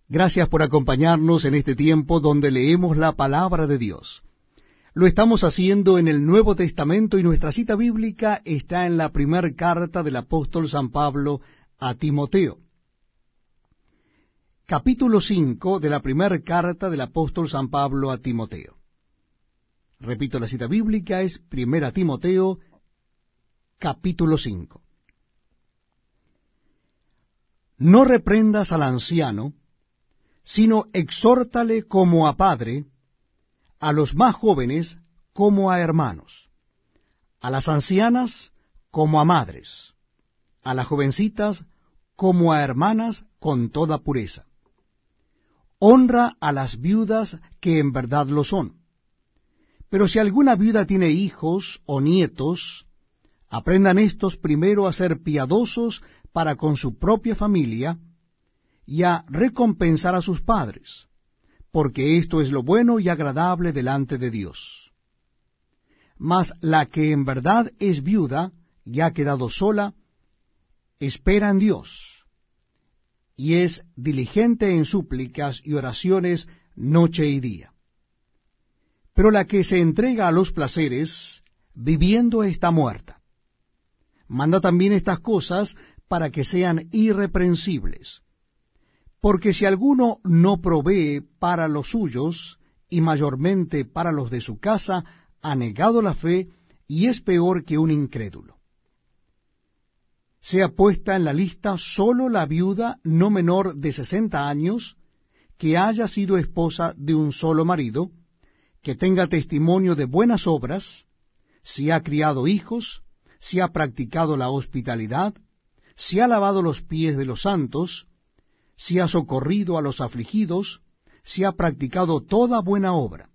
Gracias por acompañarnos en este tiempo donde leemos la palabra de Dios. Lo estamos haciendo en el Nuevo Testamento y nuestra cita bíblica está en la primera carta del apóstol San Pablo a Timoteo. Capítulo 5 de la primera carta del apóstol San Pablo a Timoteo. Repito, la cita bíblica es 1 Timoteo, capítulo 5. No reprendas al anciano, sino exhórtale como a padre, a los más jóvenes como a hermanos, a las ancianas como a madres, a las jovencitas como a hermanas con toda pureza. Honra a las viudas que en verdad lo son. Pero si alguna viuda tiene hijos o nietos, aprendan éstos primero a ser piadosos para con su propia familia, y a recompensar a sus padres, porque esto es lo bueno y agradable delante de Dios. Mas la que en verdad es viuda y ha quedado sola, espera en Dios, y es diligente en súplicas y oraciones noche y día. Pero la que se entrega a los placeres, viviendo está muerta. Manda también estas cosas para que sean irreprensibles. Porque si alguno no provee para los suyos, y mayormente para los de su casa, ha negado la fe, y es peor que un incrédulo. Sea puesta en la lista sólo la viuda no menor de 60 años, que haya sido esposa de un solo marido, que tenga testimonio de buenas obras, si ha criado hijos, si ha practicado la hospitalidad, si ha lavado los pies de los santos, si ha socorrido a los afligidos, si ha practicado toda buena obra.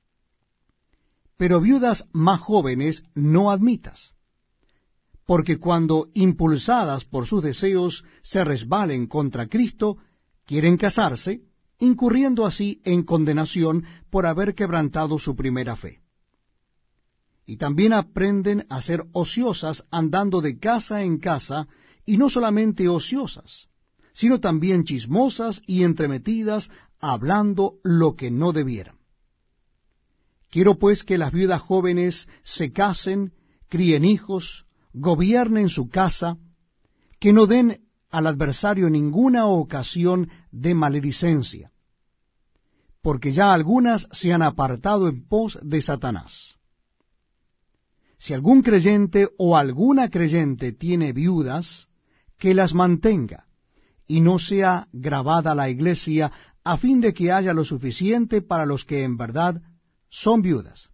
Pero viudas más jóvenes no admitas, porque cuando impulsadas por sus deseos se resbalen contra Cristo, quieren casarse, incurriendo así en condenación por haber quebrantado su primera fe. Y también aprenden a ser ociosas andando de casa en casa, y no solamente ociosas, sino también chismosas y entremetidas, hablando lo que no debieran. Quiero pues que las viudas jóvenes se casen, críen hijos, gobiernen su casa, que no den al adversario ninguna ocasión de maledicencia, porque ya algunas se han apartado en pos de Satanás. Si algún creyente o alguna creyente tiene viudas, que las mantenga, y no sea gravada la iglesia, a fin de que haya lo suficiente para los que en verdad son viudas.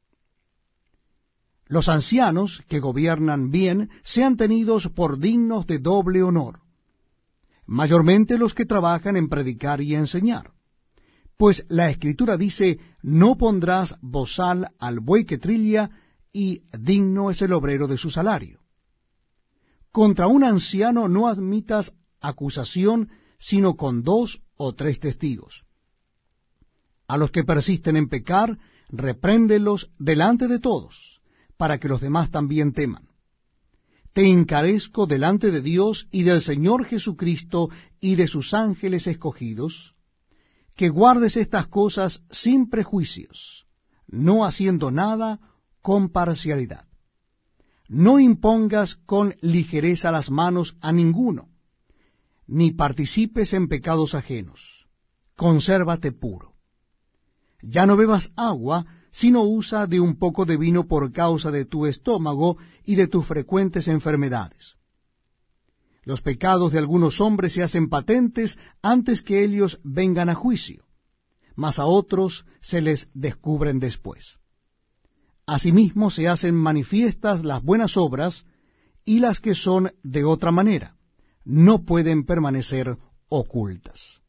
Los ancianos que gobiernan bien sean tenidos por dignos de doble honor, mayormente los que trabajan en predicar y enseñar. Pues la Escritura dice, no pondrás bozal al buey que trilla, y digno es el obrero de su salario. Contra un anciano no admitas acusación, sino con 2 o 3 testigos. A los que persisten en pecar, repréndelos delante de todos, para que los demás también teman. Te encarezco delante de Dios y del Señor Jesucristo y de sus ángeles escogidos, que guardes estas cosas sin prejuicios, no haciendo nada con parcialidad. No impongas con ligereza las manos a ninguno, ni participes en pecados ajenos. Consérvate puro. Ya no bebas agua, sino usa de un poco de vino por causa de tu estómago y de tus frecuentes enfermedades. Los pecados de algunos hombres se hacen patentes antes que ellos vengan a juicio, mas a otros se les descubren después. Asimismo se hacen manifiestas las buenas obras, y las que son de otra manera no pueden permanecer ocultas.